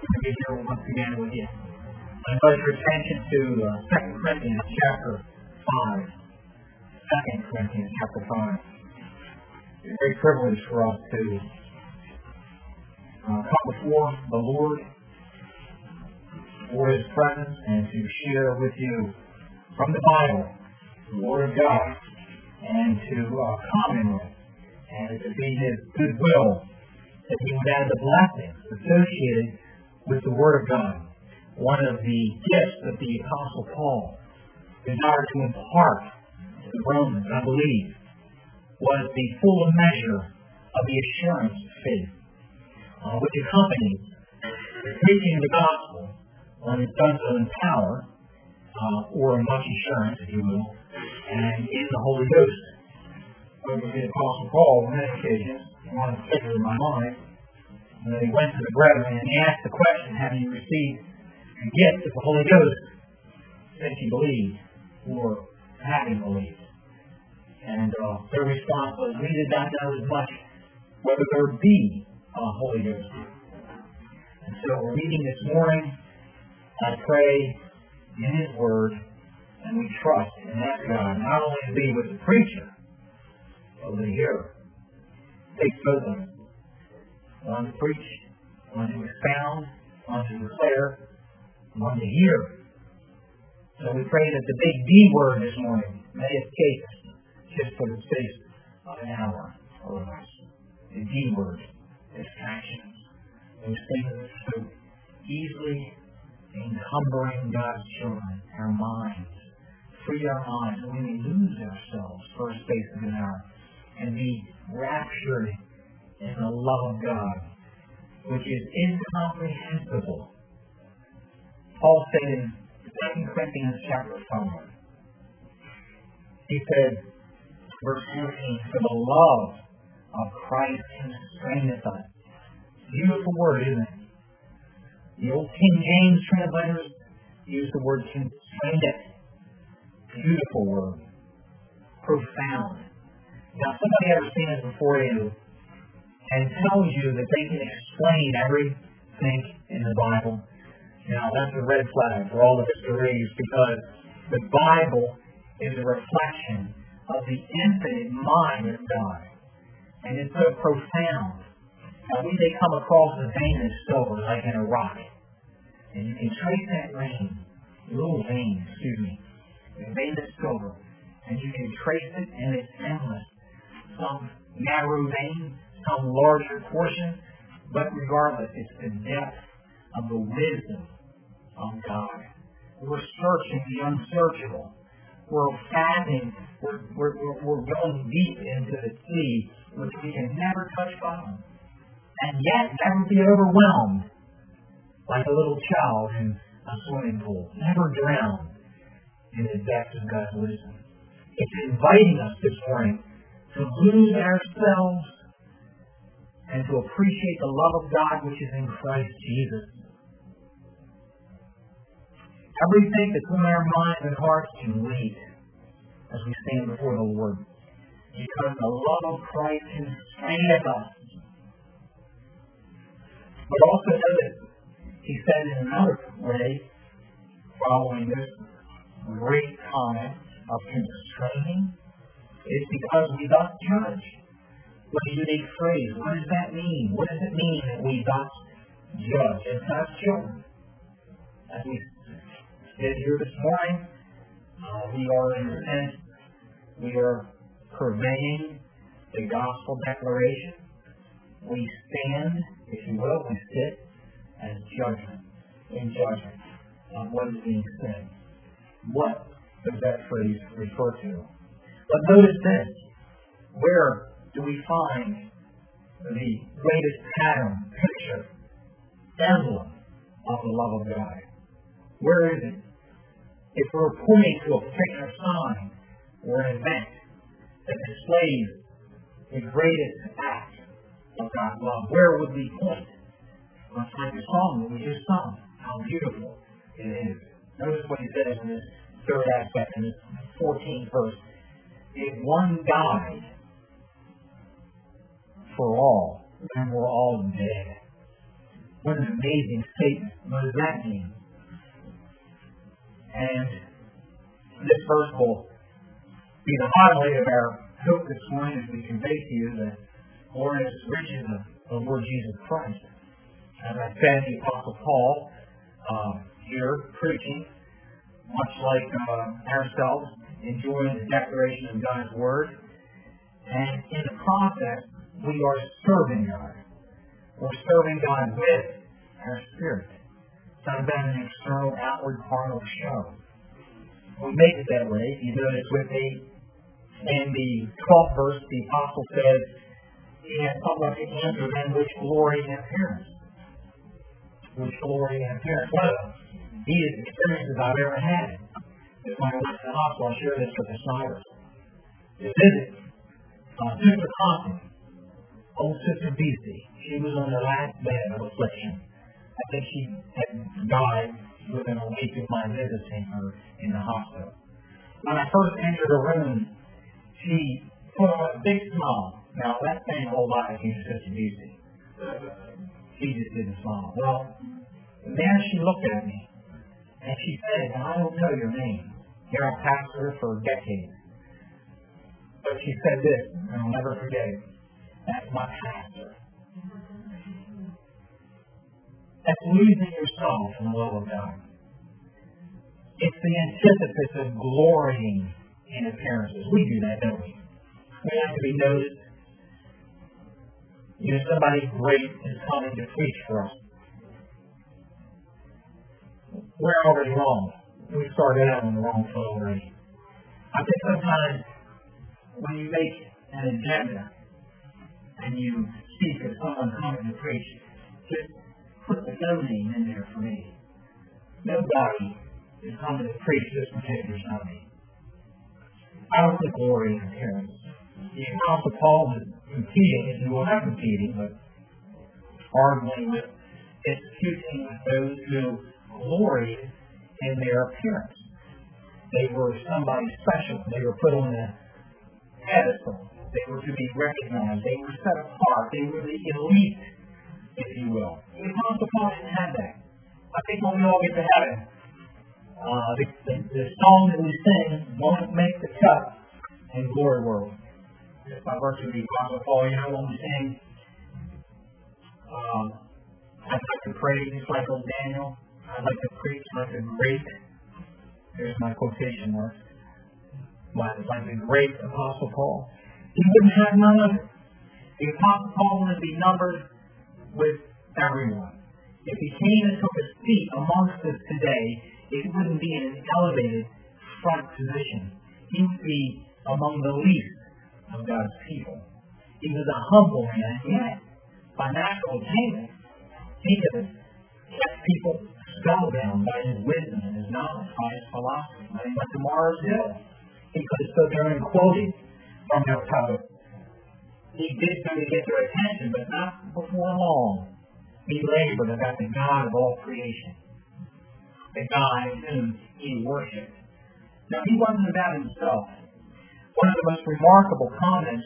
to be here once again with you. I invite your attention to 2 Corinthians chapter 5. 2 Corinthians chapter 5. It's a great privilege for us to come before the Lord for His presence and to share with you from the Bible, the Word of God, and to comment on it, and to be His goodwill that He would add the blessings associated with the Word of God. One of the gifts that the Apostle Paul desired to impart to the Romans, I believe, was the full measure of the assurance of faith, which accompanies preaching the gospel when it's done so in power, or in much assurance, if you will, and in the Holy Ghost. But the Apostle Paul, on many occasions, one in particular in my mind, when he went to the brethren and he asked the question, have you received the gift of the Holy Ghost since you believed, or having believed? And their response was, we did not know as much whether there would be a Holy Ghost. And so we're reading this morning. I pray in His Word, and we trust and ask God not only to be with the preacher, but with the hearer. Take both of them. One to preach, one to expound, one to declare, one to hear. So we pray that the big D word this morning may escape us just for the space of an hour or less. The D word, distractions, those things that are so easily encumbering God's children, our minds. Free our minds, and we may lose ourselves for a space of an hour and be raptured in the love of God, which is incomprehensible. Paul said in 2 Corinthians chapter 5, he said, verse 14, for the love of Christ constraineth us. Beautiful word, isn't it? The old King James translators use the word constraineth. Beautiful word. Profound. Now, somebody ever stands before you and tells you that they can explain everything in the Bible. Now, that's a red flag for all of us to raise, because the Bible is a reflection of the infinite mind of God. And it's so profound. Now, we may come across a vein of silver, like in a rock. And you can trace that vein, a vein of silver, and you can trace it, and it's endless. Some narrow vein, some larger portion, but regardless, it's the depth of the wisdom of God. We're searching the unsearchable. We're fathoming, we're going deep into the sea, which we can never touch bottom, and yet never be overwhelmed like a little child in a swimming pool. Never drown in the depths of God's wisdom. It's inviting us this morning to lose ourselves and to appreciate the love of God which is in Christ Jesus. Everything that's in our minds and hearts can wait as we stand before the Lord, because the love of Christ constraineth us. But also notice, he said in another way, following this great comment of constraining, is because we thus judge. What a unique phrase. What does that mean? What does it mean that we thus judge as God's children? As we sit here this morning, we are, in a sense, we are purveying the gospel declaration. We stand, if you will, we sit as judgment, in judgment on what is being said. What does that phrase refer to? But notice this. Where do we find the greatest pattern, picture, emblem of the love of God? Where is it? If we're pointing to a particular sign or an event that displays the greatest act of God's love, where would we point? Much like the song that we just sung, how beautiful it is. Notice what he says in this third aspect, in this 14th verse. If one died for all, then we're all dead. What an amazing statement. What does that mean? And this verse will be the highlight of our hope this morning as we convey to you the glorious riches of the Lord Jesus Christ. As I said, the Apostle Paul here preaching, much like ourselves, enjoying the declaration of God's Word. And in the process, we are serving God. We're serving God with our spirit. It's not about an external, outward, carnal show. We make it that way. You notice with me, in the 12th verse, the Apostle says, he has somewhat to answer then which glory and appearance. Which glory and appearance. One of the neatest experiences I've ever had is when I went to the hospital. I'll share this with the Snyders. To visit Sister Compton, old Sister Beastie. She was on her last bed of affliction. I think she had died within a week of my visiting her in the hospital. When I first entered her room, she put on a big smile. Now, that's saying a whole lot if you're Sister Beastie. She just didn't smile. Well, then she looked at me, and she said, I don't know your name. You're a pastor for decades. But she said this, and I'll never forget it. That's my pastor. That's losing yourself in the love of God. It's the antithesis of glorying in appearances. We do that, don't we? We have to be noticed. You know, somebody great is coming to preach for us. We're already wrong. We started out on the wrong foot already. I think sometimes when you make an agenda and you speak of someone coming to preach, just put the no name in there for me. Nobody is coming to preach this particular Sunday. I don't think glory in appearance. The Apostle Paul was competing, and he was not competing, but arguing with, disputing with those who gloried in their appearance. They were somebody special. They were put on a pedestal. They were to be recognized. They were set apart. They were the elite, if you will. The Apostle Paul didn't have that. I think when we all get to heaven, the song that we sing won't make the cut in Glory World. Just by virtue of the Apostle Paul, you know, when we sing, I'd like to pray just like old Daniel. I'd like to preach like a great, there's my quotation mark, like the great Apostle Paul. He wouldn't have none of it. The Apostle Paul would be numbered with everyone. If he came and took a seat amongst us today, it wouldn't be in an elevated front position. He would be among the least of God's people. He was a humble man, yet by natural attainment, he could have kept people spellbound by his wisdom and his knowledge, by his philosophy. When he went to Mars Hill, he could have stood there and quoted from their poet. He did so to get their attention, but not before long. He labored about the God of all creation, the God whom he worshipped. Now, he wasn't about himself. One of the most remarkable comments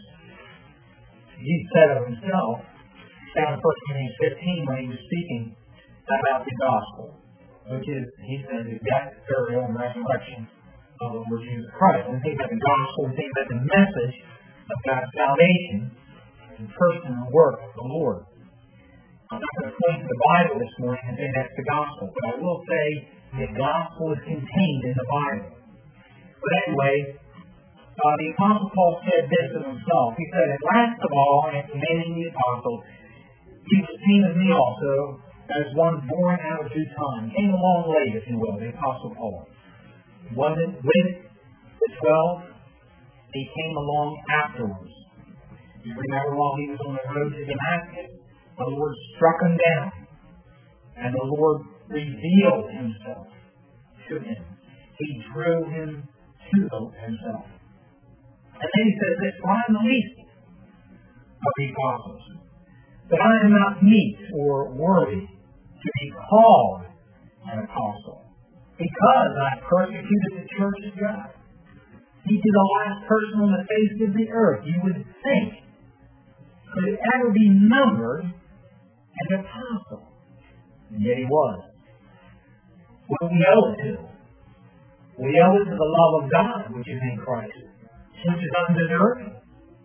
he said of himself found in 1 Corinthians 15 when he was speaking about the gospel, which is, he said, the death, burial, and resurrection of the Lord Jesus Christ. And think about the gospel, and think about the message of God's salvation in the person and work of the Lord. I'm not going to point to the Bible this morning and say that's the gospel, but I will say the gospel is contained in the Bible. But anyway, the Apostle Paul said this of himself. He said, and last of all, and commending the apostle, he was seen of me also as one born out of due time. Came along late, if you will, the Apostle Paul. Wasn't with the 12. He came along afterwards. You remember while he was on the road to Damascus, the Lord struck him down, and the Lord revealed himself to him. He drew him to himself. And then he says this, I am the least of the apostles, but I am not meet or worthy to be called an apostle, because I persecuted the church of God. He is the last person on the face of the earth, you would think, could ever be numbered as an apostle. And yet he was. What do we owe it to? We owe it to the love of God, which is in Christ, which is undeserving.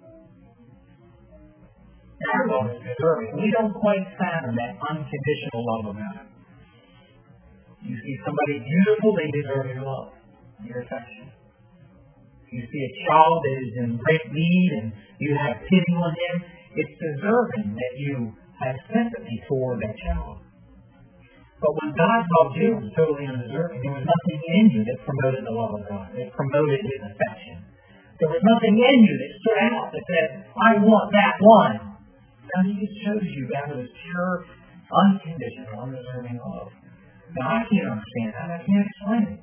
Our love is deserving. We don't quite fathom that unconditional love of God. You see somebody beautiful, they deserve your love, your affection. You see a child that is in great need and you have pity on him, it's deserving that you have sympathy toward that child. But when God loved you, it was totally undeserving. There was nothing in you that promoted the love of God, that promoted his affection. There was nothing in you that stood out that said, I want that one. And he just shows you that was pure, unconditional, undeserving love. Now, I can't understand that. I can't explain it.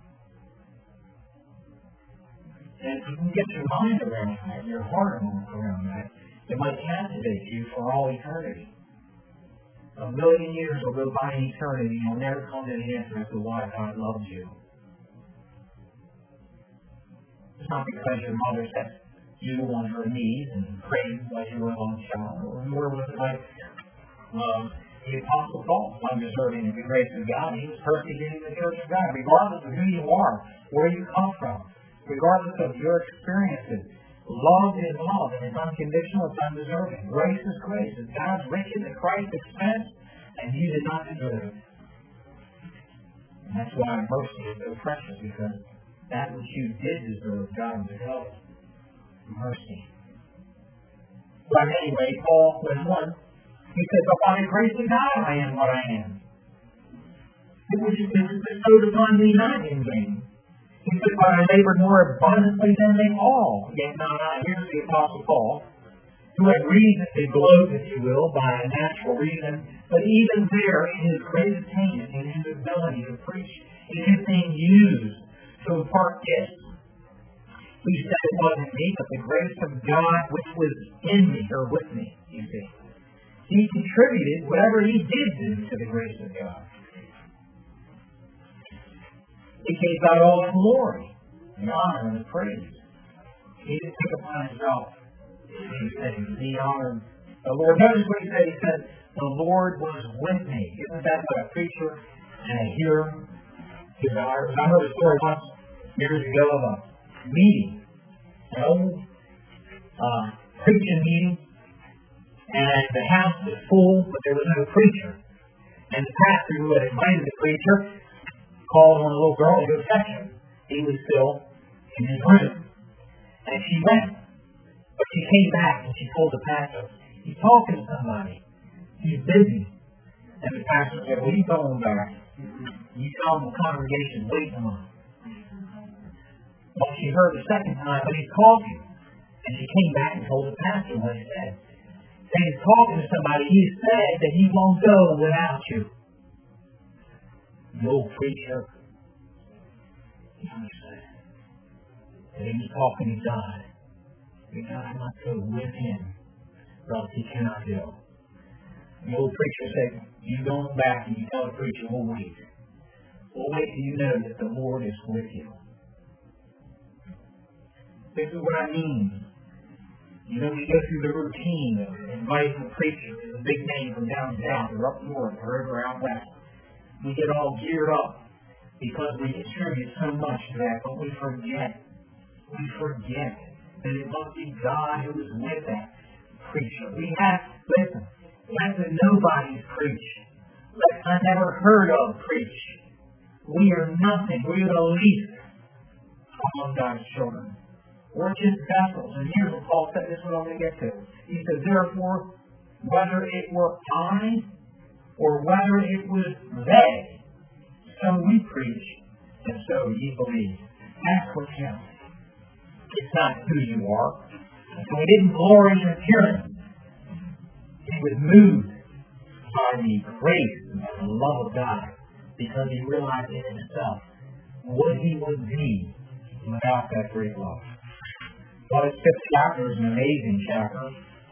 And if you can get your mind around that, your heart around that, it might captivate you for all eternity. A million years will go by in eternity, and you'll never come to the answer as to why God loves you. It's not because your mother set you on her knees and prayed while you were on the shower, or was it like the Apostle Paul, undeserving of the grace of God. He was persecuting the church of God, regardless of who you are, where you come from, regardless of your experiences. Love is love, and it's unconditional, it's undeserving. Grace is grace. It's God's riches at Christ's expense, and you did not deserve it. And that's why mercy is so precious, because that which you did deserve, God would help. Mercy. But anyway, Paul went on. He said, but by the grace of God I am what I am. Which is bestowed upon me not in vain. He said, but I labored more abundantly than they all. Yet not I. Here's the Apostle Paul, who had reason to gloat, if you will, by a natural reason, but even there, in his great attainment, in his ability to preach, in his being used to impart gifts. He said it wasn't me, but the grace of God which was in me, or with me, you see. He contributed whatever he did do to the grace of God. He gave God all the glory, the honor, and the praise. He didn't take upon himself the honor. The Lord, notice what he said. He said, the Lord was with me. Isn't that what a preacher and a hearer desires? I heard a story once, years ago, of a meeting, an old preaching meeting, and the house was full, but there was no preacher. And the pastor who had invited the preacher called on a little girl to go fetch him. He was still in his room. And she went. But she came back and she told the pastor, he's talking to somebody. He's busy. And the pastor said, well, you tell him back. You tell the congregation, wait on him. Well, she heard the second time, but he's talking. And she came back and told the pastor what he said. And he's talking to somebody. He said that he won't go without you. The old preacher, he understood. And he was talking to God. And God must go with him, or else he cannot go. The old preacher said, you go back and you tell the preacher, we'll wait. We'll wait till you know that the Lord is with you. This is what I mean. You know, we go through the routine of inviting the preacher, the big name from down south or up north or over out west. We get all geared up because we contribute so much to that, but we forget that it must be God who is with that preacher. Listen, let the nobodies preach. Let the never heard of preach. We are nothing. We are the least among God's children. We're just vessels. And here's what Paul said. This is what I'm going to get to. He said, therefore, whether it were I or whether it was they, so we preach, and so ye believe. That's what counts. It's not who you are. So he didn't glory in appearance. He was moved by the grace and the love of God because he realized in himself what he would be without that great love. Well, this fifth chapter is an amazing chapter.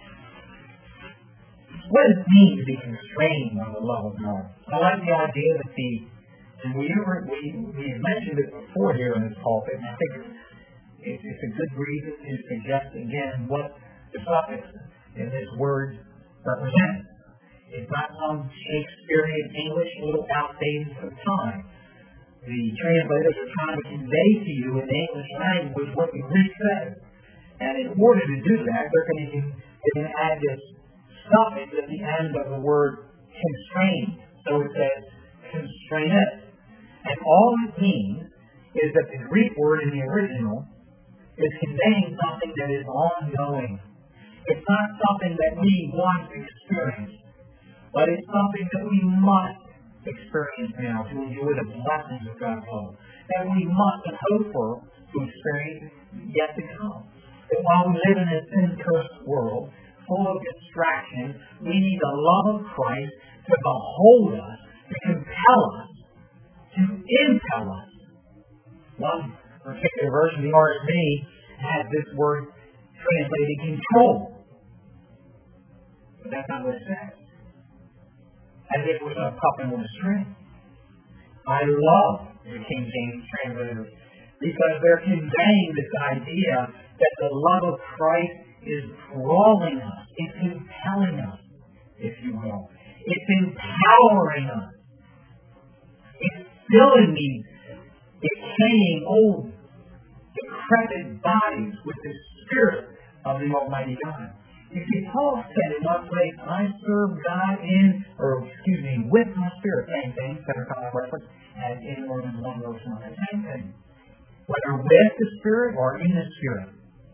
What does it mean to be constrained by the love of God? I like the idea that and we've mentioned it before here in this pulpit, and I think it's a good reason to suggest again what the suffix in this word represents. It's not some Shakespearean English a little outdated for time. The translators are trying to convey to you in the English language what the Greek says. And in order to do that, they're going to add this suffix at the end of the word constrained. So it says constraineth. And all it means is that the Greek word in the original is conveying something that is ongoing. It's not something that we once experienced, but it's something that we must experience now to enjoy the blessings of God's love. That we must and hope for to experience yet to come. That while we live in this sin-cursed world, full of distractions, we need the love of Christ to behold us, to compel us, to impel us. One particular version of the RSV has this word translated control. But that's not what it says. As if it was a puppet on a string. I love the King James translators because they're conveying this idea that the love of Christ is drawing us. It's compelling us, if you will. It's empowering us. It's filling these decaying, old, decrepit bodies with the Spirit of the Almighty God. You see, Paul said in one place, I serve God with my spirit. Same thing, center reference, as in more than one verse on the same thing. Whether with the Spirit or in the Spirit.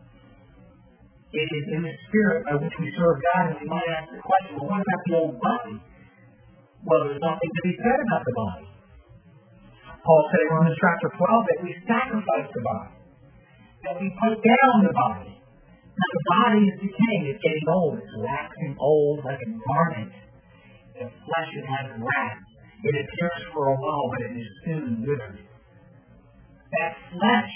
It is in the Spirit by which we serve God, and we might ask the question, well, what about the old body? Well, there's nothing to be said about the body. Paul said in Romans chapter 12 that we sacrifice the body, that we put down the body. Now, the body is decaying, it's getting old, it's waxing old like a garment. The flesh it has wax. It appears for a while, but it is soon withered. That flesh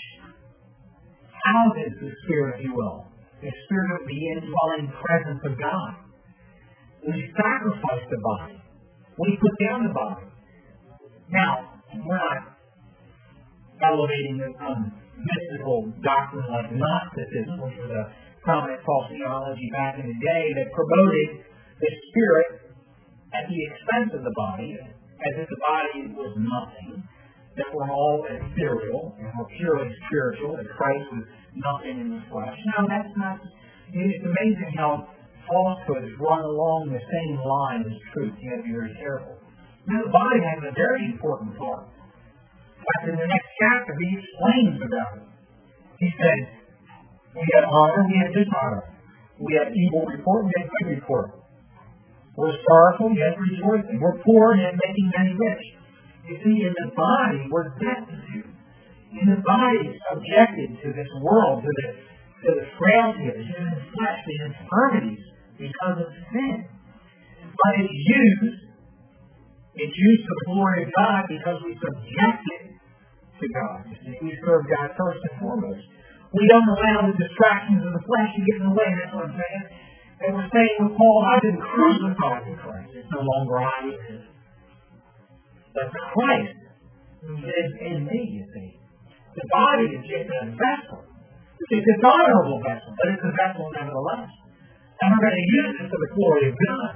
houses the Spirit, if you will. The Spirit of the indwelling presence of God. We sacrifice the body. We put down the body. Now, we're not elevating some mystical doctrine like Gnosticism, which was a prominent false theology back in the day that promoted the Spirit at the expense of the body, as if the body was nothing, that we're all ethereal and we're purely spiritual, that Christ was nothing in the flesh. Now, that's not, it's amazing how falsehoods run along the same line as truth. You have to be very careful. Now, the body has a very important part. In fact, in the next chapter, he explains about it. He says, we have honor, we have dishonor. We have evil report, we have good report. We're sorrowful, yet rejoicing. We're poor, yet making many rich. You see, in the body, we're destitute. In the body, subjected to this world, to the frailty of the human flesh, the infirmities because of sin. But it's used for the glory of God because we subject it to God. We serve God first and foremost. We don't allow the distractions of the flesh to get in the way. That's what I'm saying. And we're saying with Paul, I've been crucified with Christ. It's no longer I who live, but Christ who lives in me, you see. The body is just a vessel. It's a dishonorable vessel, but it's a vessel nevertheless. And we're going to use it for the glory of God.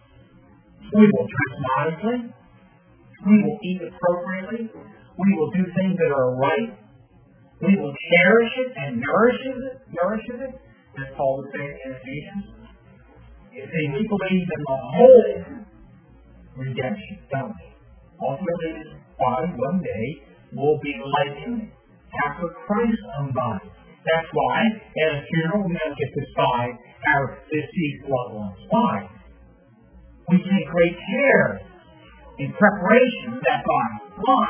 We will dress modestly. We will eat appropriately. We will do things that are right. We will cherish it and nourish it, as Paul would say in Ephesians. You see, we believe in the whole redemption, don't we? Ultimately, this body one day will be likened after Christ's own body. That's why, at a funeral, we don't get to decide our deceased loved ones. Why? We take great care in preparation of that body. Why?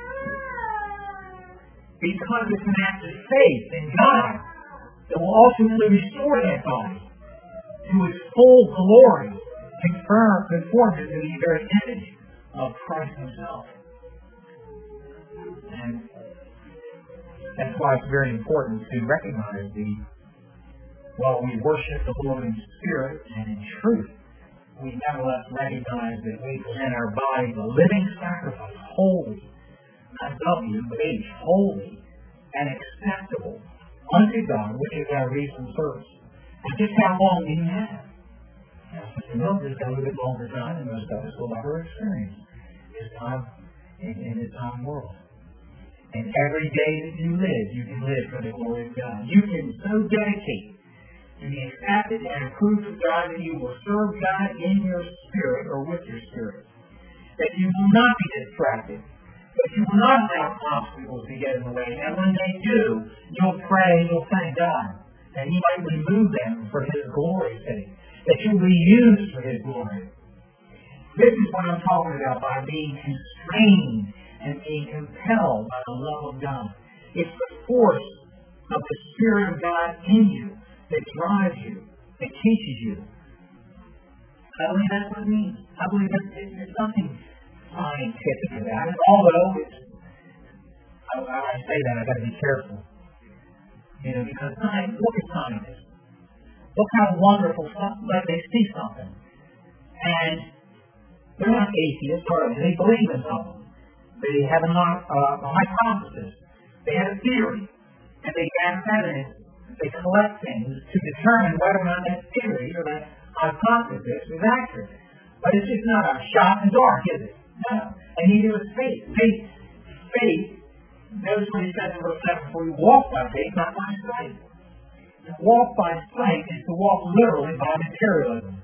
Because it's an act of faith in God that will ultimately restore that body to its full glory, conform it to the very image of Christ himself. And that's why it's very important to recognize while we worship the Lord in spirit and in truth, we nevertheless recognize that we present our body a living sacrifice, holy, not W-H, holy and acceptable unto God, which is our reasonable service. And just how long do you have? We'll just got a little bit longer time than most of us will ever experience this time in this time world. And every day that you live, you can live for the glory of God. You can so dedicate to be accepted and approved of God that you will serve God in your spirit or with your spirit. That you will not be distracted. That you will not allow obstacles to get in the way. And when they do, you'll pray and you'll thank God. And He might remove them for His glory's sake. That you'll be used for His glory. This is what I'm talking about by being constrained and being compelled by the love of God. It's the force of the Spirit of God in you that drives you, that teaches you. I believe that's what it means. I believe there's nothing scientific about it, although I say that, I've got to be careful. Because look at scientists. Look how wonderful stuff, like they see something. And they're not atheists, they believe in something. They have a hypothesis. They have a theory. And they gather evidence. They collect things to determine whether or not that theory or that hypothesis is accurate. But it's just not a shot in the dark, is it? No. And neither is faith. Faith, notice what he says in verse 7, for we walk by faith, not by sight. To walk by sight is to walk literally by materialism.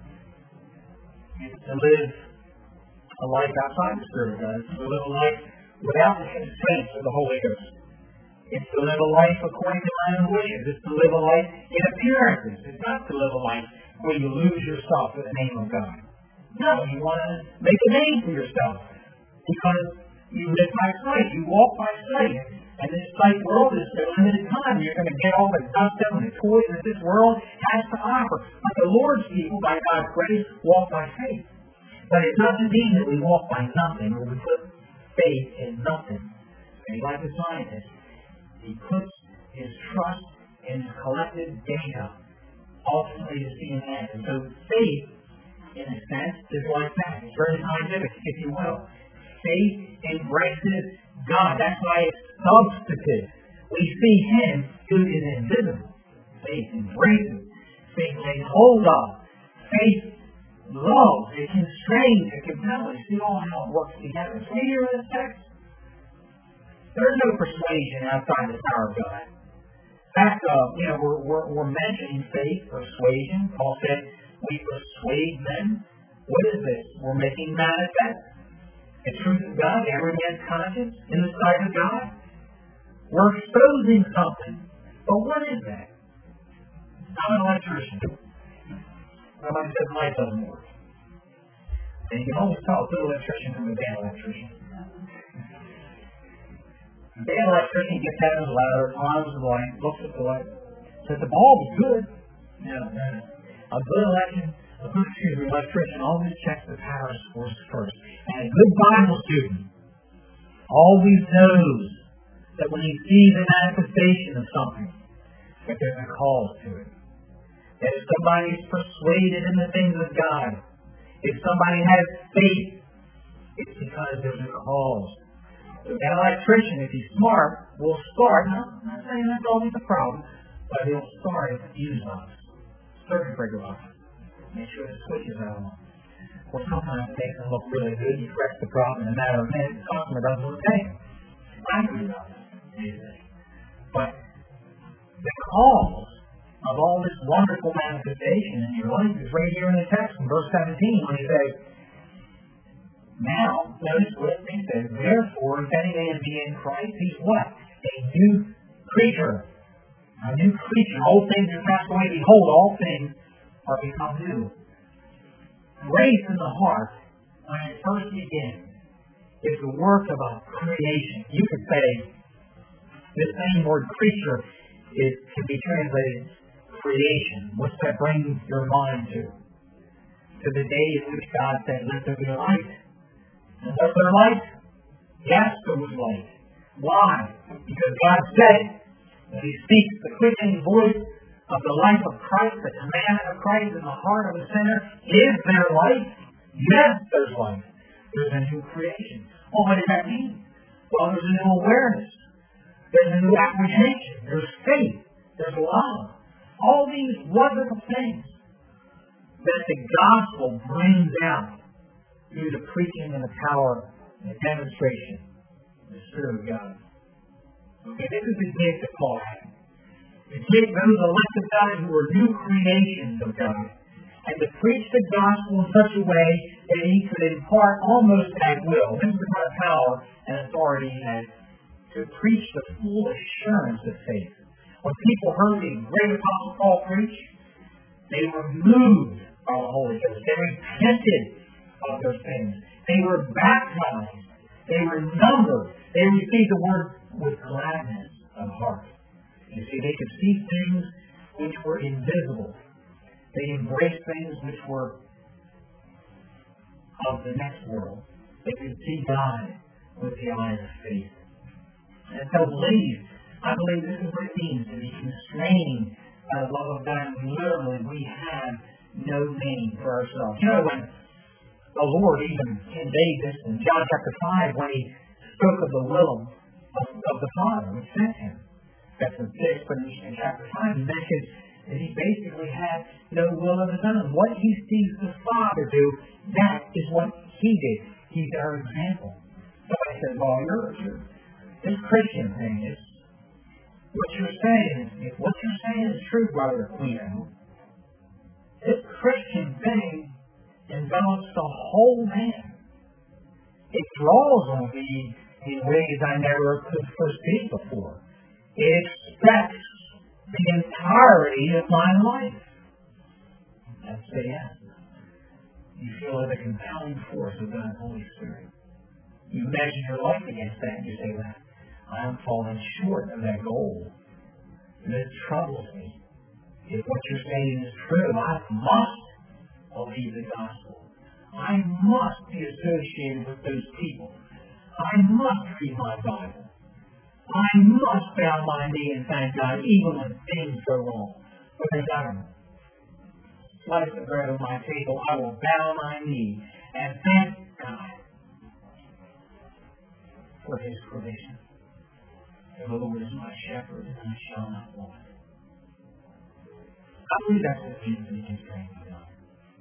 It's to live a life outside the Spirit of God. It's to live a life without the constraints of the Holy Ghost. It's to live a life according to my own wishes. It's to live a life in appearances. It's not to live a life where you lose yourself in the name of God. No, you want to make a name for yourself because you live by sight. You walk by sight. And this sight world is for a limited time. You're going to get all the gusto and the toys that this world has to offer. But the Lord's people, by God's grace, walk by faith. But it doesn't mean that we walk by nothing or we put faith in nothing. And like the scientist, he puts his trust in his collected data, ultimately to see an end. And so faith, in a sense, is like that. It's very scientific, if you will. Faith embraces God. That's why it's substantive. We see Him who is invisible. Faith embraces. Faith lays hold of. Faith loves. It constrains. It compels. You see all how it works together. See here in this text? There's no persuasion outside the power of God. In fact, we're mentioning faith, persuasion. Paul said, we persuade men. What is this? We're making manifest the truth of God, every man's conscience in the sight of God. We're exposing something. But what is that? I'm an electrician. Somebody says light doesn't work. And you can always tell a good electrician from a bad electrician. A bad electrician gets out of his ladder, climbs the light, looks at the light, says the bulb is good. A good electrician always checks the power source first. And a good Bible student always knows that when he sees a manifestation of something, that there's a cause to it. That if somebody is persuaded in the things of God, if somebody has faith, it's because there's a cause. So that electrician, if he's smart, will start. I'm not saying that's always the problem, but he'll start at the fuse box, circuit breaker box. Make sure the switch is on. Well, sometimes it makes them look really good. You correct the problem in a matter of minutes. The customer doesn't want to pay. I agree about that. But the cause of all this wonderful manifestation in your life is right here in the text in verse 17 when he says, now, notice what he says, therefore, if any man be in Christ, he's what? A new creature. A new creature. Old things are passed away. Behold, all things are become new. Grace in the heart, when it first begins, is the work of a creation. You could say, this same word creature can be translated creation. What's that bring your mind to? To the day in which God said, let there be light. And was there light? Yes, there was light. Why? Because God said it. When He speaks the quickening voice of the life of Christ, the commandment of Christ in the heart of the sinner, is there light? Yes, there's light. There's a new creation. Well, what does that mean? Well, there's a new awareness. There's a new apprehension. There's faith. There's love. All these wonderful things. that the gospel brings out through the preaching and the power and the demonstration of the Spirit of God. Okay, this is the gift of Paul had. To take those elect of God who are new creations of God, and to preach the gospel in such a way that he could impart almost at will. This is the kind of power and authority he had to preach the full assurance of faith. When people heard the great Apostle Paul preach, they were moved by the Holy Ghost. They repented of their sins. They were baptized. They were numbered. They received the word with gladness of heart. You see, they could see things which were invisible. They embraced things which were of the next world. They could see God with the eyes of faith. And so I believe this is what it means to be constrained by the love of God. Literally, we have no name for ourselves. You know, when the Lord even conveyed this in John chapter 5, when he spoke of the will of the Father who sent him. That's the explanation in chapter 5. He mentioned that he basically had no will of his own. What he sees the Father do, that is what he did. He's our example. Somebody said, well, this Christian thing is what you're saying. If what you're saying is true, Brother Aquino, this Christian thing envelops the whole man. It draws on me in ways I never could foresee before. It expects the entirety of my life. That's the answer. You feel the compelling force of God's Holy Spirit. You measure your life against that and you say, well, I'm falling short of that goal. This troubles me. If what you're saying is true, I must believe the gospel. I must be associated with those people. I must read my Bible. I must bow my knee and thank God even when things go wrong. Because I slice the bread on my table, I will bow my knee and thank God for his provision. The Lord is my shepherd, and I shall not want. I believe that's what it means to be constrained by God.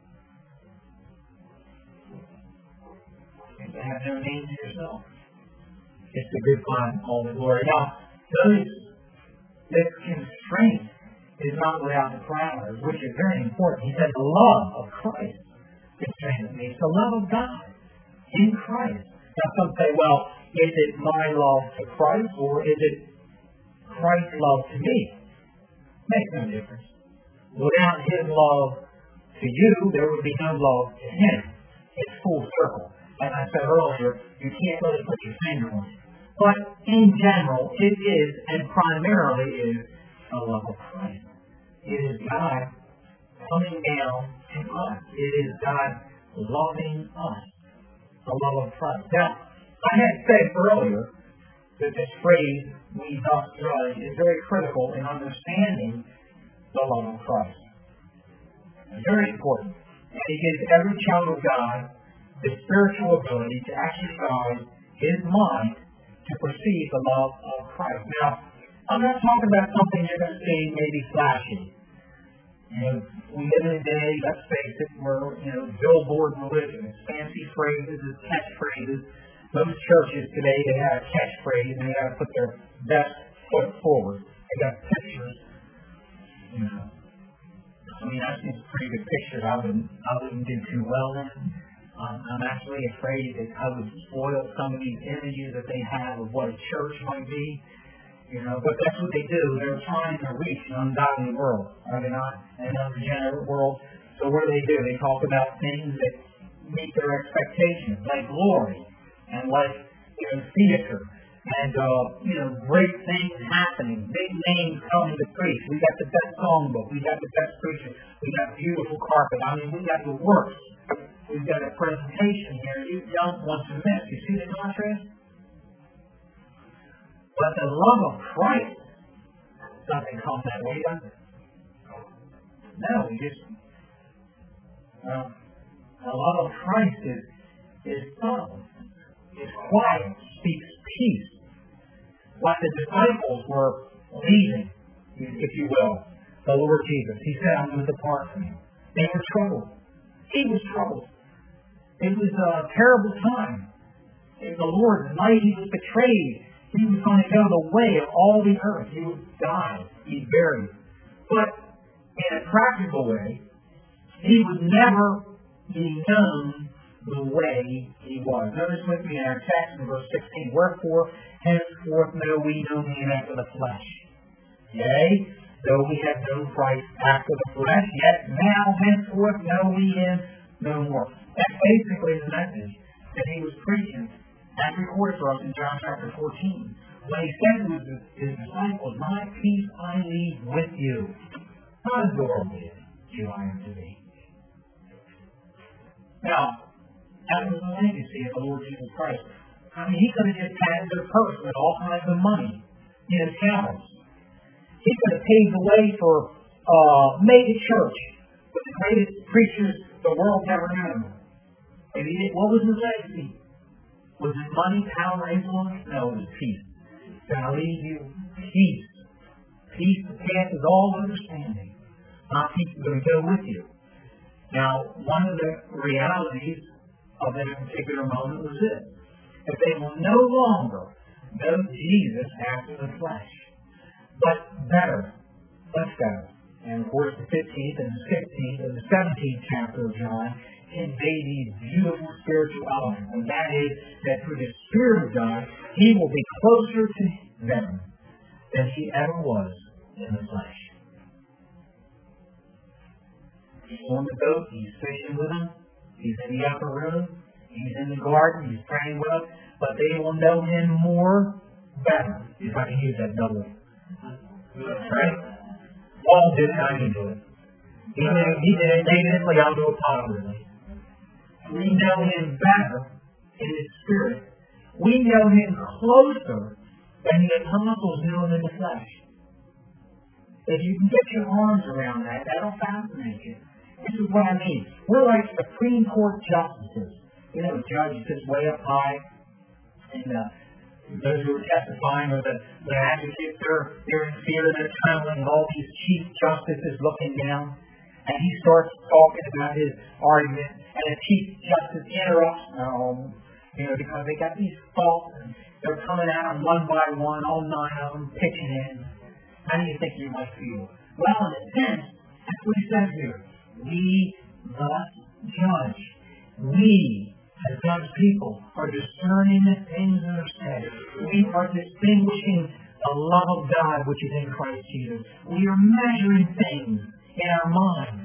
And to have no name to yourself. It's a good time, all the glory. Now, this constraint is not without the parameters, which is very important. He said the love of Christ constrains me. It's the love of God in Christ. Now, some say, well, is it my love to Christ or is it Christ's love to me? Makes no difference. Without his love to you, there would be no love to him. It's full circle. As I said earlier, you can't really put your finger on it. But in general, it is, and primarily is, the love of Christ. It is God coming down to us. It is God loving us. The love of Christ. Now, I had said earlier that this phrase, we thus judge, is very critical in understanding the love of Christ. It's very important. And he gives every child of God the spiritual ability to exercise his mind to perceive the love of Christ. Now, I'm not talking about something you're going to see maybe flashy. You know, we live in a day, let's face it, where, billboard religion. It's fancy phrases, it's catchphrases. Most churches today, they have a catchphrase and they got to put their best foot forward. They got pictures. I've seen pretty good pictures. I wouldn't do too well in. I'm actually afraid that I would spoil some of these images that they have of what a church might be. But that's what they do. They're trying to reach an ungodly world, are they not? An unregenerate world. So what do? They talk about things that meet their expectations, like glory, and like, theater, and, great things happening, big names coming to preach. We got the best songbook. We got the best preacher. We got beautiful carpet. We got the works. We've got a presentation here you don't want to miss. You see the contrast? But the love of Christ doesn't come that way, does it? No, the love of Christ is subtle, is quiet, speaks peace. Like the disciples were leaving, if you will, the Lord Jesus. He said, I'm going to depart from you. They were troubled. He was troubled. It was a terrible time. The Lord, the night he was betrayed, he was going to go the way of all the earth. He would die, be buried. But in a practical way, he would never be known the way he was. Notice with me in our text in verse 16, wherefore henceforth know we no man after the flesh. Yea, though we have known Christ after the flesh, yet now henceforth know we him no more. That's basically the message that he was preaching as recorded for us in John chapter 14. When he said to his disciples, my peace I leave with you. Not as the world give I unto thee. Now, that was the legacy of the Lord Jesus Christ. I mean, he could have just padded their purse with all kinds of money in his house. He could have paved the way for made a church with the greatest preachers the world ever known. And he did, what was his legacy? Was it money, power, influence? No, it was peace. That I leave you peace. Peace that passes all understanding. My peace is going to go with you. Now, one of the realities of that particular moment was this: that they will no longer know Jesus after the flesh, but better, much better. And of course, the 15th and the 16th and the 17th chapter of John convey these beautiful spiritual elements, and that is that through the Spirit of God, he will be closer to them than he ever was in the flesh. He's on the boat, he's fishing with them, he's in the upper room, he's in the garden, he's praying with them, but they will know him more better, if I can use that double. Right? Paul did how he do it. He did it negatively, I'll do it positively. We know him better in his spirit. We know him closer than the apostles knew him in the flesh. If you can get your arms around that, that'll fascinate you. This is what I mean. We're like Supreme Court justices. You know, the judge sits way up high, and those who are testifying or the advocates, they're in fear, they're trembling, all these chief justices looking down, and he starts talking about his argument, and the chief justice interrupts, because they got these thoughts, and they're coming at him one by one, all 9 of them pitching in. How do you think you might feel? Well, in a sense, that's what he says here. We thus judge. We, as God's people, are discerning the things that are said. We are distinguishing the love of God which is in Christ Jesus. We are measuring things in our mind.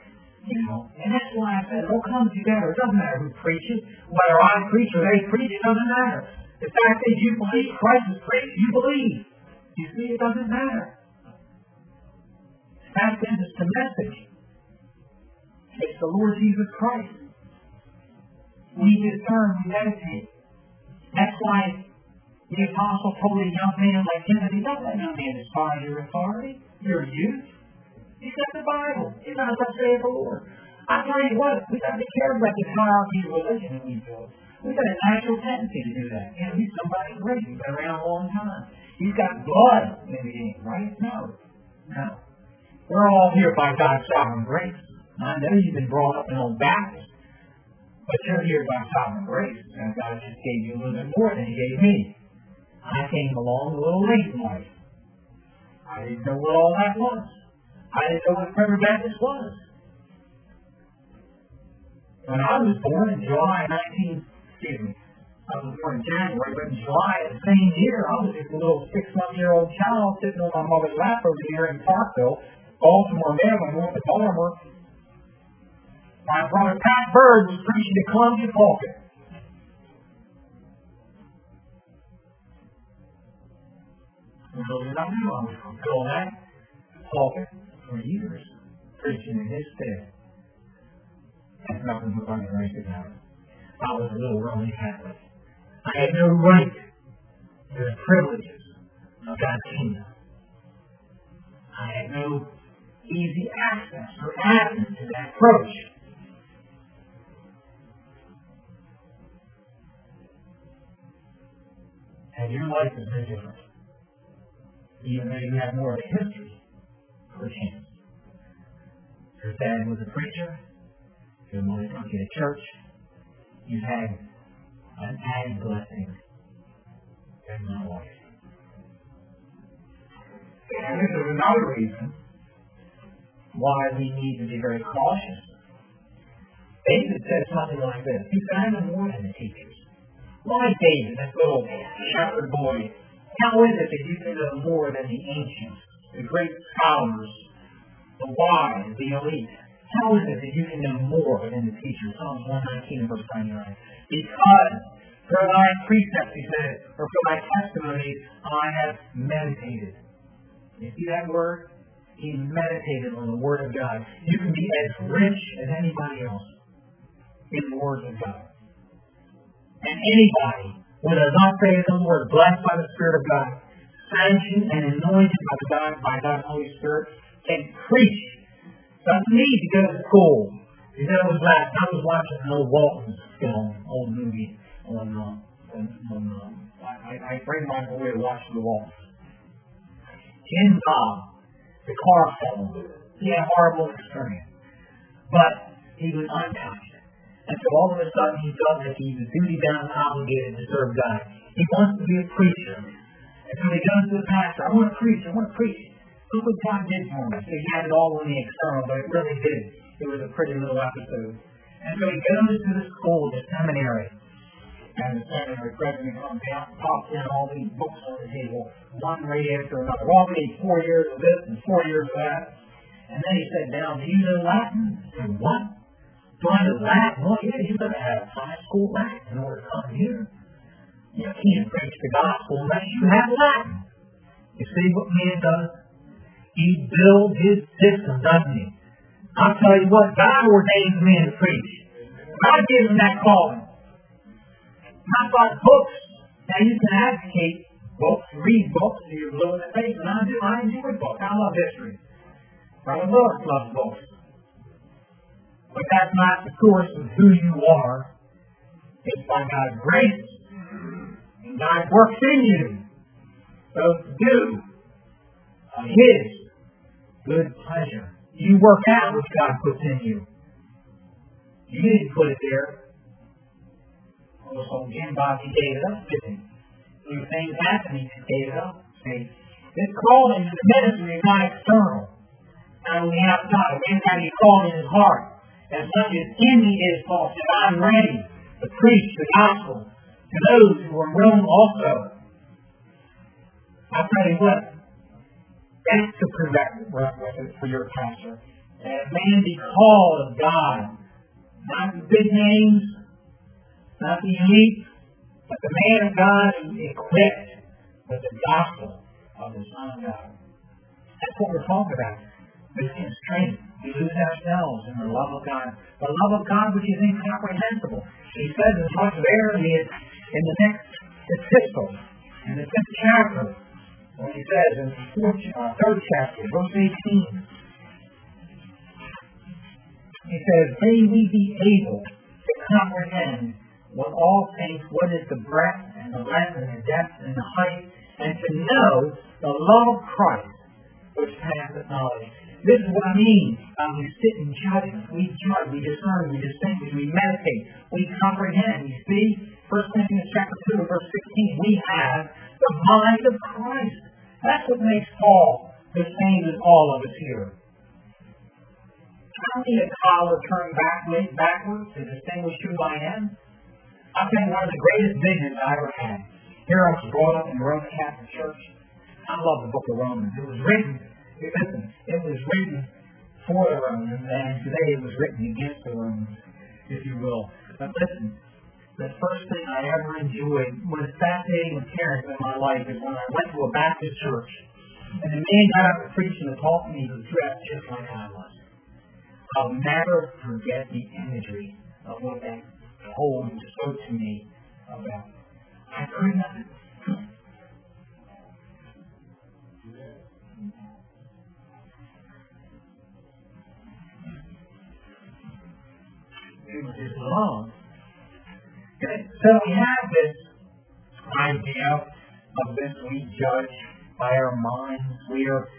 And that's why I said it all comes together. It doesn't matter who preaches. Whether I preach or they preach, it doesn't matter. The fact is you believe Christ is preached, you believe. You see, it doesn't matter. The fact is, it's the message. It's the Lord Jesus Christ. We discern, we meditate. That's why the apostle told a young man like Timothy, don't let no man despise your authority. You're a youth. You got the Bible. You got to say the Lord. I tell you what, we got to care about the hierarchy of religion that we build. We've got a natural tendency to do that. He's somebody great. He's been around a long time. He's got blood in the game, right? No. We're all here by God's sovereign grace. I know you've been brought up in old Baptist, but you're here by sovereign grace. And God just gave you a little bit more than he gave me. I came along a little late in life. I didn't know what all that was. I didn't know what Primitive Baptist was. When I was born in July 19, I was born in January, but in July of the same year, I was just a little 6-month-old child sitting on my mother's lap over here in Parkville, Baltimore, Maryland, north of Baltimore. My brother Pat Bird was preaching to Columbia pulpit. So did I know I was going to fill that pulpit for years, preaching in his stead. That's nothing but by the grace of God. I was a little Roman Catholic. I had no right to the privileges of God's kingdom. I had no easy access or avenue to that approach. And your life is very different. Even though you have more of a history, for a chance. Your dad was a preacher. Your mother took you to church. You had an added blessing in my life. And this is another reason why we need to be very cautious. David said something like this. He said, I know more than the teachers. Why David, this little shepherd boy, how is it that you can know more than the ancients, the great scholars, the wise, the elite? How is it that you can know more than the teachers? Psalms 119, verse 99. Because for thy precepts, he said, or for thy testimonies, I have meditated. You see that word? He meditated on the Word of God. You can be as rich as anybody else in the Word of God. And anybody, with a thus saith the Lord, blessed by the Spirit of God, sanctioned and anointed by God's Holy Spirit, can preach. Doesn't need to go to school. You know, I was watching an old Walton film, old movie I bring my boy to watch the Walton. Ken Bob, the car salesman, he had a horrible experience, but he was untouched. And so all of a sudden he felt that he was duty-bound and obligated to serve God. He wants to be a preacher. And so he goes to the pastor, I want to preach. Look what God did for him. So he had it all on the external, but it really did. It was a pretty little episode. And so he goes to the school, the seminary. And the seminary president comes out and pops in all these books on the table, one right after another. Well, we need 4 years of this and 4 years of that. And then he said, now, do you know Latin? I said, what? Do I know Latin? Well, yeah, you better have high school Latin in order to come here. You can't preach the gospel unless you have Latin. You see what man does? He builds his system, doesn't he? I'll tell you what, God ordains men to preach. God gives them that calling. How about books? Now you can advocate books, read books, you're willing to faith, and I enjoy books. I love history. Brother Lewis loves books. But that's not the source of who you are. It's by God's grace. And God works in you. So do His good pleasure. You work out what God puts in you. You didn't put it there. So again, Bob, he gave it up, didn't he? When things happened, he just gave it up. See, this calling to the ministry is not external. Not only outside. Man's got to be called in his heart. As much as in me is Paul said, I'm ready to preach the gospel to those who are in Rome also. I'll tell you what, that's the prerequisite for your pastor. That man be called of God. Not the big names, not the elite, but the man of God is equipped with the gospel of the Son of God. That's what we're talking about. This is strength. We lose ourselves in the love of God. The love of God which is incomprehensible. He says as much there in the next epistle, in the 5th chapter, when he says in the 3rd chapter, verse 18, he says, may we be able to comprehend what all things, what is the breadth and the length and the depth and the height, and to know the love of Christ, which passeth knowledge. This is what I mean. We sit in judgment. We judge, we discern, we distinguish, we meditate, we comprehend. You see, 1 Corinthians chapter 2, verse 16, we have the mind of Christ. That's what makes Paul the same as all of us here. I don't need a collar turned backwards to distinguish who I am. I'll tell you one of the greatest visions I ever had. Here I was brought up in the Roman Catholic Church. I love the book of Romans. It was written for the Romans, and today it was written against the Romans, if you will. But listen, the first thing I ever enjoyed was fascinating appearance in my life is when I went to a Baptist church, and the man got up to preach and taught me to dress just like I was. I'll never forget the imagery of what that spoke to me about. I could not. It was his love. So we have this idea of this we judge by our minds. We are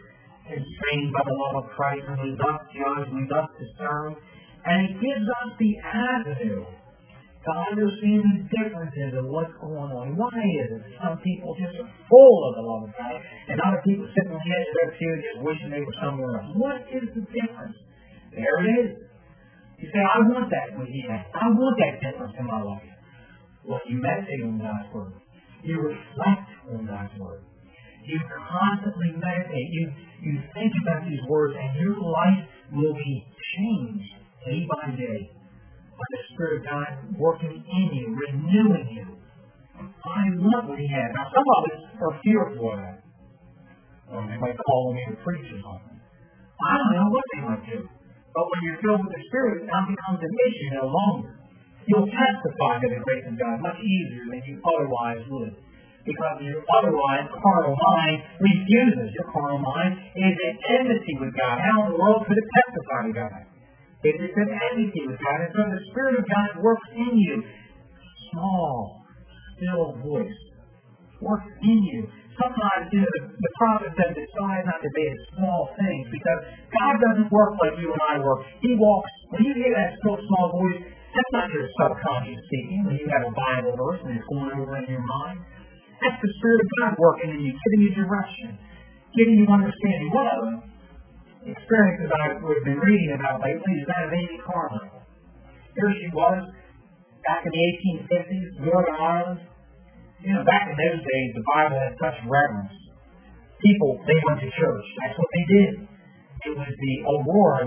constrained by the love of Christ, and we thus judge, we thus discern, and it gives us the avenue to understand the differences of what's going on. Why is it that some people just are full of the love of God, and other people sitting on the edge of their pew just wishing they were somewhere else? What is the difference? There it is. You say, I want that with you. I want that difference in my life. Well, you meditate on God's Word. You reflect on God's Word. You constantly meditate. You think about these words, and your life will be changed day by day by the Spirit of God working in you, renewing you. I want what He has. Now, some of us are fearful of that. They might call me to preach or something. I don't know what they might do. But when you're filled with the Spirit, it now becomes an issue no longer. You'll testify to the grace of God much easier than you otherwise would. Because your otherwise carnal mind refuses. Your carnal mind is in enmity with God. How in the world could it testify to God? It is in enmity with God. And so the Spirit of God works in you. Small, still voice works in you. Sometimes, the prophet said, decide not to be a small thing, because God doesn't work like you and I work. He walks. When you hear that still small voice, that's not your subconscious speaking. When you have a Bible verse and it's going over in your mind, that's the Spirit of God working in you, giving you direction, giving you understanding. One of them, experiences I've been reading about lately, is that of Amy Carmichael. Here she was, back in the 1850s, Northern Ireland. Back in those days, the Bible had such reverence. People, they went to church. That's what they did. It was the aurora,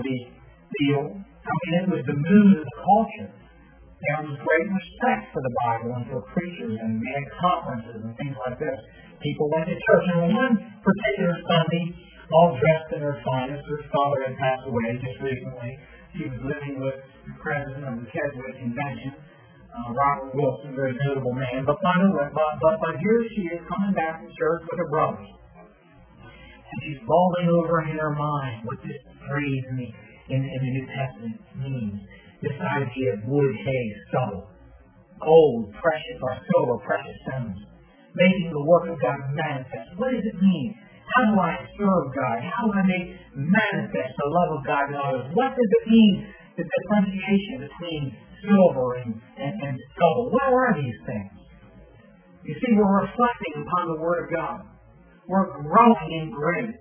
it was the mood of the culture. There was great respect for the Bible and for preachers, and they had conferences and things like this. People went to church, and on one particular Sunday, all dressed in their finest, her father had passed away just recently. She was living with the president of the Keswick Convention, Robert Wilson, a very notable man. But here she is coming back to church with her brothers. And she's mulling over in her mind what this phrase in the New Testament means. This idea of wood, hay, stubble, gold, precious, or silver, precious stones, making the work of God manifest. What does it mean? How do I serve God? How do I make manifest the love of God in others? What does it mean, the differentiation between silver and stubble? What are these things? You see, we're reflecting upon the Word of God. We're growing in grace.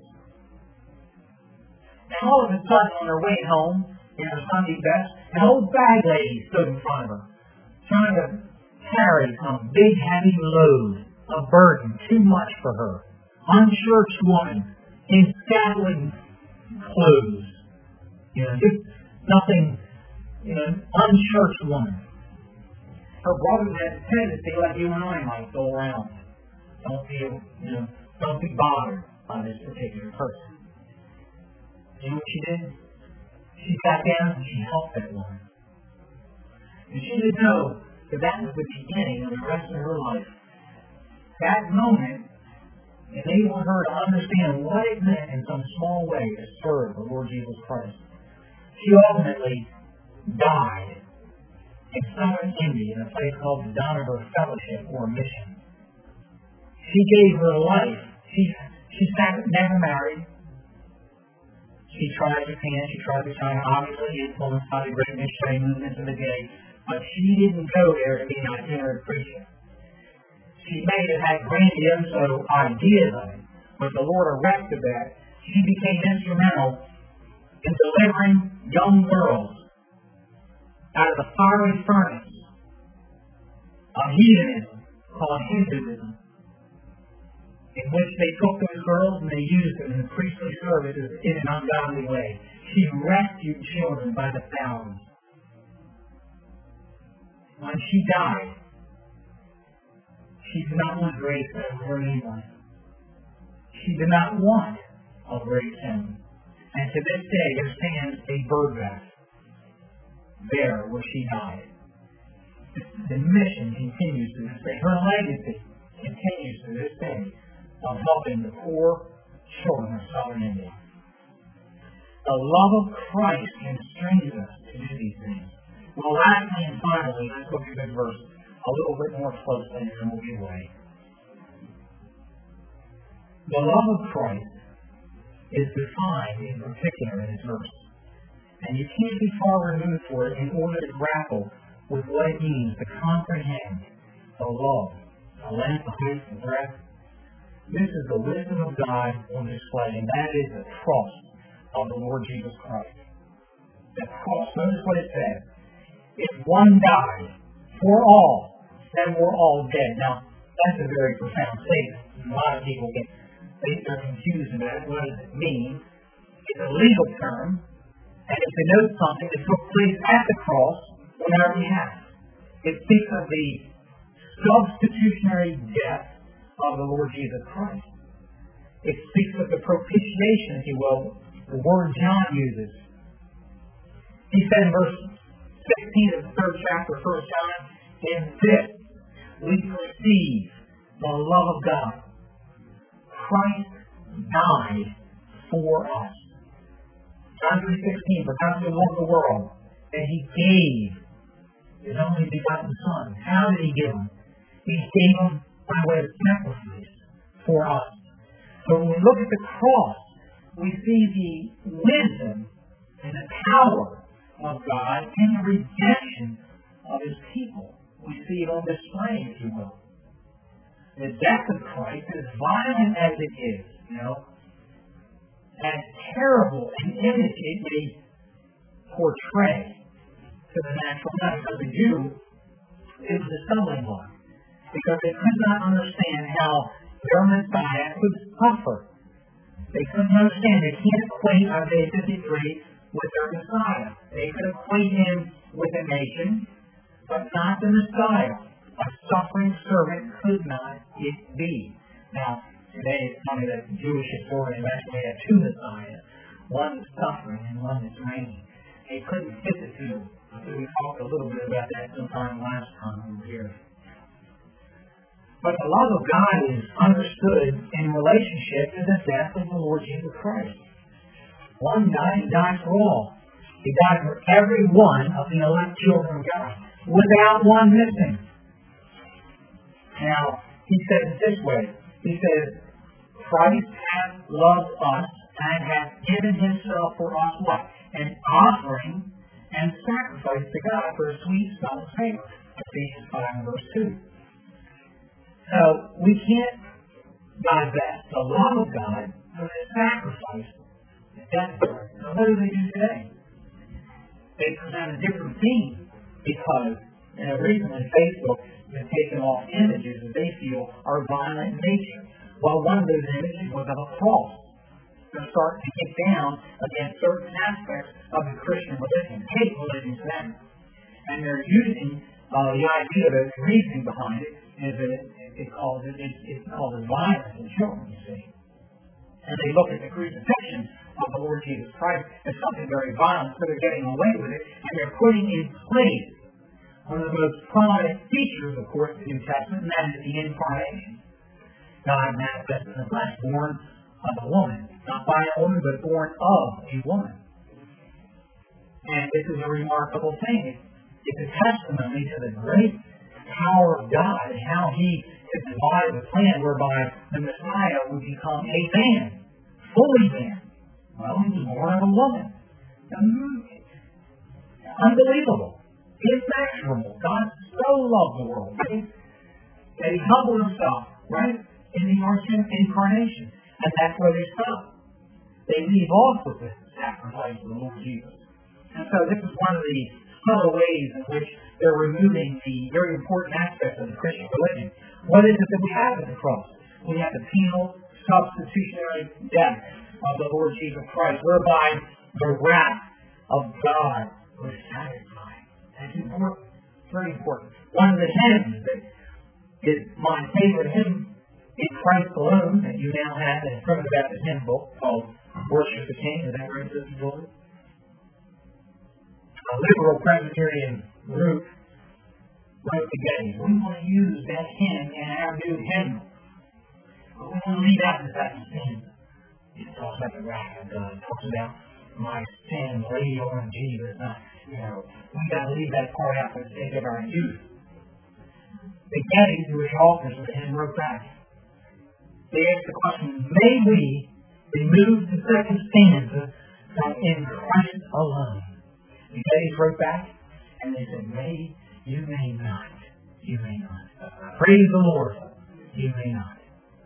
And all of a sudden, on her way home, in her Sunday best, an old bag lady stood in front of her, trying to carry some big, heavy load, a burden, too much for her. Unchurched woman, in scattering clothes. Just nothing, unchurched woman. Her brother had a tendency, like you and I might go around. Don't be bothered by this particular person. You know what she did? She got down and she helped that woman. And she didn't know that was the beginning of the rest of her life. That moment enabled her to understand what it meant in some small way to serve the Lord Jesus Christ. She ultimately died in southern India in a place called the Dohnavur Fellowship or Mission. She gave her life. She never married. She tried Japan, she tried China, obviously influenced by the great missionary movements of the day, but she didn't go there to be an itinerant preacher. She may have had grandiose ideas of it, but the Lord arrested that. She became instrumental in delivering young girls out of the fiery furnace of heathenism called Hinduism, in which they took those girls and they used them in the priestly services in an ungodly way. She rescued children by the thousands. When she died, she did not want gravestone for anyone. She did not want a gravestone. And to this day, there stands a birdbath there where she died. The mission continues to this day. Her legacy continues to this day of helping the poor children of southern India. The love of Christ constrains us to do these things. Well, lastly and finally, let's look at this verse a little bit more closely and then we'll be away. The love of Christ is defined in particular in this verse. And you can't be far removed for it in order to grapple with what it means to comprehend the law, the length, the height, the breadth. This is the wisdom of God on display, and that is the cross of the Lord Jesus Christ. The cross, notice what it says. If one died for all, then we're all dead. Now, that's a very profound statement. A lot of people they're confused about it. What does it mean? It's a legal term, and it denotes something that took place at the cross on our behalf. It speaks of the substitutionary death of the Lord Jesus Christ. It speaks of the propitiation, if you will, the word John uses. He said in verse 16 of the 3rd chapter of 1 John, in this we perceive the love of God. Christ died for us. John 3:16, for God so loved the world that he gave his only begotten Son. How did he give him? He gave him by way of sacrifice for us. So when we look at the cross, we see the wisdom and the power of God and the redemption of his people. We see it on display, if you will. The death of Christ, as violent as it is, as terrible an image it may portray to the natural man. For the Jew, it was a stumbling block, because they could not understand how their Messiah could suffer. They couldn't understand. They can't equate Isaiah 53 with their Messiah. They could equate him with a nation, but not the Messiah. A suffering servant could not it be. Now, today it's funny that the Jewish historians actually had two Messiahs. One is suffering and one is reigning. They couldn't fit the two. We talked a little bit about that sometime last time we were here. But the love of God is understood in relationship to the death of the Lord Jesus Christ. One died, he died for all. He died for every one of the elect children of God, without one missing. Now, he says it this way. He says, Christ hath loved us and hath given himself for us what? An offering and sacrifice to God for a sweet smell of savor. Ephesians 5 verse 2. So, we can't divest the love of God from the sacrifice and death of Christ. Now, what do they do today? They present a different theme because recently Facebook has taken off images that they feel are violent in nature. Well, one of those images was of a cross. They're starting to get down against certain aspects of the Christian religion, hate religion to them. And they're using the idea, the reasoning behind it, is that it causes violence in children, you see. And they look at the crucifixion of the Lord Jesus Christ as something very violent, so they're getting away with it, and they're putting in place one of the most prominent features, of course, of the New Testament, and that is the incarnation. God manifested in the flesh, born of a woman. Not by a woman, but born of a woman. And this is a remarkable thing. It's a testimony to the great power of God and how he has devised a plan whereby the Messiah would become a man, fully man. Well, he was born of a woman. Unbelievable. Immeasurable. God so loved the world, right? That he humbled himself, right, in the incarnation. And that's where they stop. They leave off with the sacrifice of the Lord Jesus. And so this is one of the subtle ways in which they're removing the very important aspect of the Christian religion. What is it that we have at the cross? We have the penal, substitutionary death of the Lord Jesus Christ, whereby the wrath of God was satisfied. That's important. Very important. One of the hymns that is my favorite hymn in Christ alone that you now have in front of the Baptist hymn book called Worship the King. Is that right, Sister Julie? A liberal Presbyterian group wrote together. We want to use that hymn in our new hymn. But we want to leave out the second hymn. It talks about the wrath of God. It talks about my sin laid on Jesus. We got to leave that part out for the sake of our youth. The Gettys, who were the authors of the hymn, wrote back. They asked the question, may we, removed the second stanza from in Christ alone. The ladies wrote back, and they said, "May, you may not. You may not. Praise the Lord. You may not."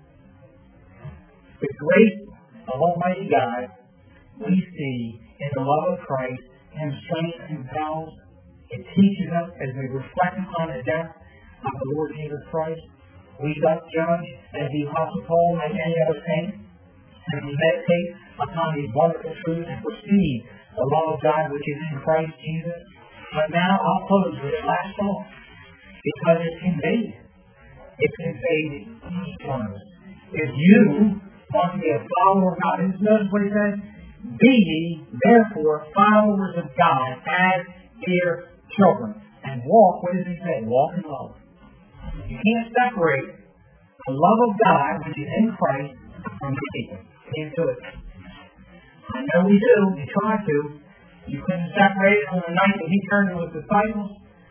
The grace of Almighty God we see in the love of Christ, Him strengthens and compels. It teaches us as we reflect upon the death of the Lord Jesus Christ. We thus judge, as the Apostle Paul and any other saint, and we meditate upon these wonderful truths and perceive the love of God which is in Christ Jesus. But now I'll close with the last thought, because it's conveyed. It's conveyed in each one of us. If you want to be a follower of God, and notice what he says, "Be ye therefore followers of God as dear children." And walk, what does he say? Walk in love. You can't separate the love of God, which is in Christ, from the people. You can't do it. I know we do. We try to. You couldn't separate it on the night that he turned to his disciples.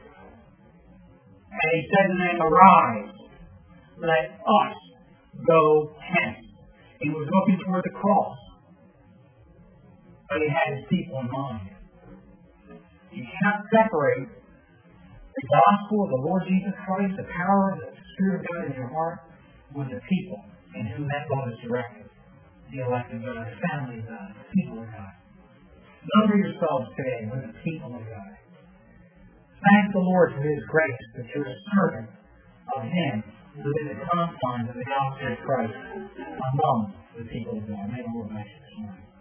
And he said to them, "Arise, let us go hence." He was looking toward the cross, but he had his people in mind. You cannot separate the gospel of the Lord Jesus Christ, the power of the Spirit of God in your heart, with the people in whom that love is directed. The elect of God, the family of God, the people of God. Number yourselves today with the people of God. Thank the Lord for His grace that you're a servant of Him within the confines of the gospel of Christ among the people of God. May the Lord bless you this morning.